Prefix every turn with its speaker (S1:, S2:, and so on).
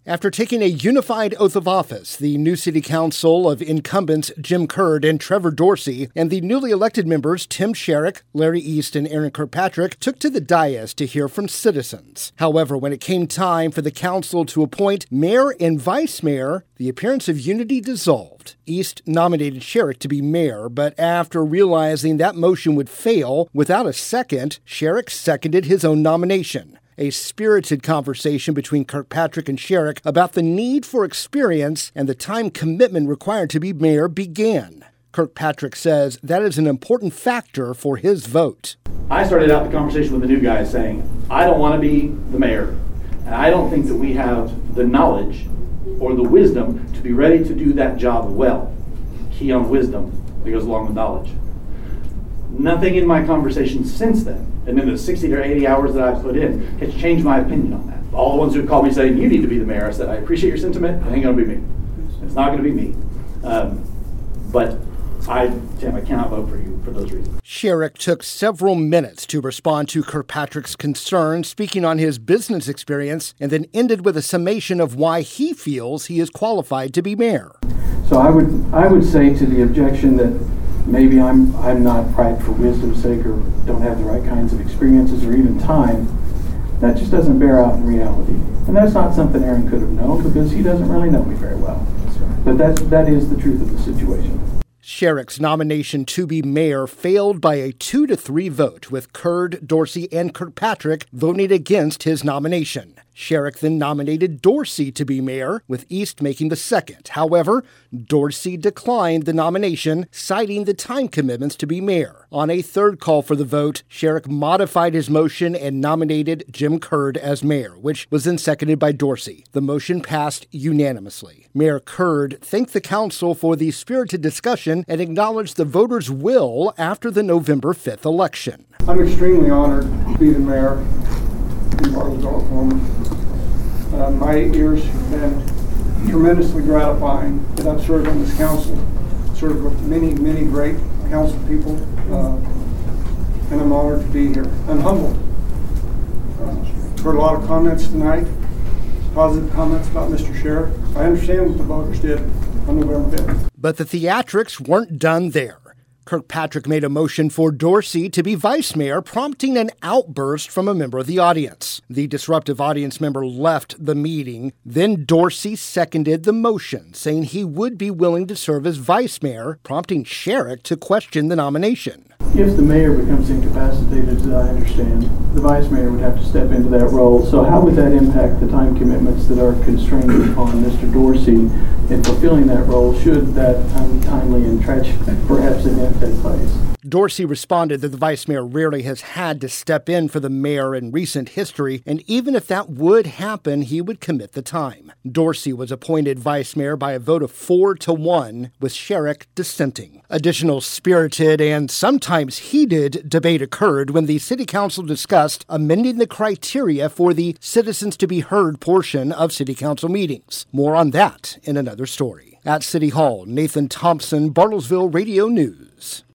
S1: After taking a unified oath of office, the new city council of incumbents Jim Curd and Trevor Dorsey and the newly elected members Tim Sherrick, Larry East, and Aaron Kirkpatrick took to the dais to hear from citizens. However, when it came time for the council to appoint mayor and vice mayor, the appearance of unity dissolved. East nominated Sherrick to be mayor, but after realizing that motion would fail without a second, Sherrick seconded his own nomination. A spirited conversation between Kirkpatrick and Sherrick about the need for experience and the time commitment required to be mayor began. Kirkpatrick says that is an important factor for his vote.
S2: I started out the conversation with the new guys saying, I don't want to be the mayor, and I don't think that we have the knowledge or the wisdom to be ready to do that job well. Key on wisdom that goes along with knowledge. Nothing in my conversation since then, and in the 60 or 80 hours that I've put in, has changed my opinion on that. All the ones who called me saying, you need to be the mayor, I said, I appreciate your sentiment, it ain't going to be me. It's not going to be me. But Tim, I cannot vote for you for those reasons.
S1: Sherrick took several minutes to respond to Kirkpatrick's concerns, speaking on his business experience, and then ended with a summation of why he feels he is qualified to be mayor.
S3: So I would say to the objection that maybe I'm not right for wisdom's sake or don't have the right kinds of experiences or even time, that just doesn't bear out in reality. And that's not something Aaron could have known because he doesn't really know me very well. But that is the truth of the situation.
S1: Sherrick's nomination to be mayor failed by a 2-3 vote, with Curd, Dorsey, and Kirkpatrick voting against his nomination. Sherrick then nominated Dorsey to be mayor, with East making the second. However, Dorsey declined the nomination, citing the time commitments to be mayor. On a third call for the vote, Sherrick modified his motion and nominated Jim Curd as mayor, which was then seconded by Dorsey. The motion passed unanimously. Mayor Curd thanked the council for the spirited discussion and acknowledged the voters' will after the November 5th election.
S4: I'm extremely honored to be the mayor in Bartlesville, Oklahoma. My years have been tremendously gratifying that I've served on this council, served with many, many great council people, and I'm honored to be here. I'm humbled. Heard a lot of comments tonight, positive comments about Mr. Sherrick. I understand what the voters did on November 5th.
S1: But the theatrics weren't done there. Kirkpatrick made a motion for Dorsey to be vice mayor, prompting an outburst from a member of the audience. The disruptive audience member left the meeting. Then Dorsey seconded the motion, saying he would be willing to serve as vice mayor, prompting Sherrick to question the nomination.
S3: If the mayor becomes incapacitated, as I understand, the vice mayor would have to step into that role. So how would that impact the time commitments that are constrained upon Mr. Dorsey in fulfilling that role should that untimely and tragic perhaps event take place?
S1: Dorsey responded that the vice mayor rarely has had to step in for the mayor in recent history, and even if that would happen, he would commit the time. Dorsey was appointed vice mayor by a vote of 4-1, with Sherrick dissenting. Additional spirited and sometimes heated debate occurred when the city council discussed amending the criteria for the citizens to be heard portion of city council meetings. More on that in another story. At City Hall, Nathan Thompson, Bartlesville Radio News.